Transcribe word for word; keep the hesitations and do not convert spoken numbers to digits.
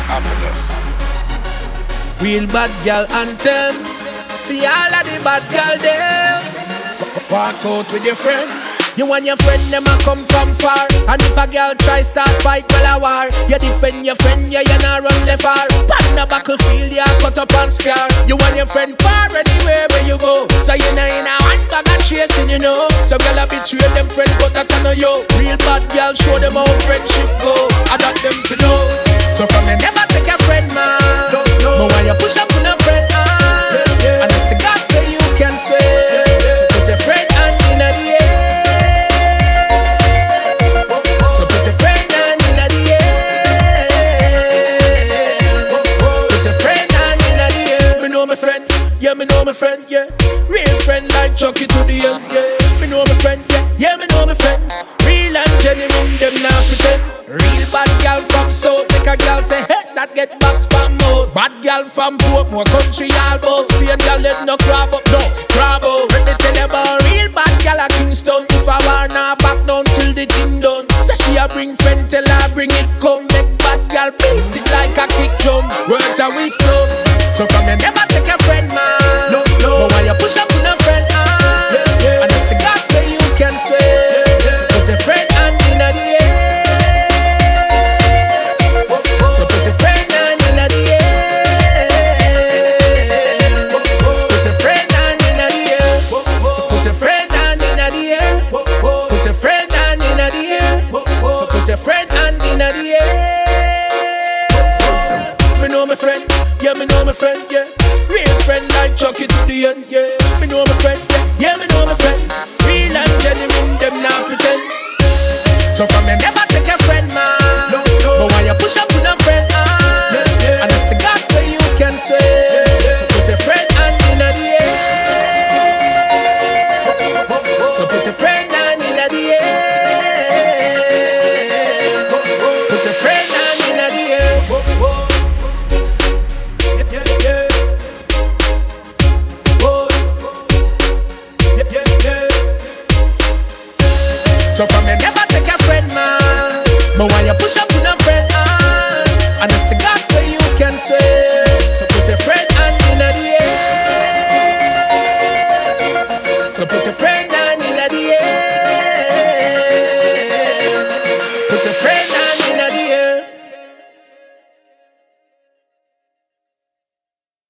Apollos. Real bad girl anthem. The all of the bad girl them. Walk out with your friend. You and your friend, them a come from far. And if a girl try start fight, well a war. You defend your friend, yeah, you not run left far. Pan the battlefield, yeah, cut up and scar. You and your friend far anywhere where you go. So you know in a one bag of chasing, you know. So girl a betray them friend, but that I know you. Real bad girl, show them how friendship go. I got them to know. So from them never take a friend, man. No, no. But when you push up on a friend, ah, yeah, yeah. And that's the God say you can swear. Yeah, yeah. Put your friend hand in the air. Yeah, me know my friend, yeah. Real friend like Chucky to the end, yeah. Me know my friend, yeah. Yeah, me know my friend. Real and genuine, them not pretend. Real bad girl from South, make a girl say, hey, that get back spam mode. Bad girl from Portmore country, all about Spain, girl let no crab up, no crab up. Let me tell you about real bad girl at Kingston. If I war now back down till the thing done. Say she a bring friend, tell her bring it come. Make bad girl beat it like a kick drum. Words are wisdom. So from them never take a friend, man. No, no. But when you push up on a friend, ah, yeah, yeah. And that's the God say you can swear. Yeah, yeah. Put your friend hand in the air. Whoa, whoa. So put your friend hand in the air. Whoa, whoa. Put your friend hand in the air. Whoa, whoa. So put your friend hand in the air. Whoa, whoa. Put your friend hand in the air. Whoa, whoa. So put your friend hand in the air. Me know my friend. Yeah, me know my friend, yeah. Real friend like Chucky to the end, yeah. Me know my friend, yeah. Yeah, me know my friend. Real and genuine, them not pretend. So from them never take a friend, man. No, no. But when you push up on a friend, ah, yeah, yeah. And that's the God say you can swear. Yeah, yeah. So put your friend hand in the air. So put your friend hand in the air. Put your friend hand in the air. So from them never take a friend, man. But when you push up on a friend, ah, and that's the God say you can swear. So put your friend hand in the air. So put your friend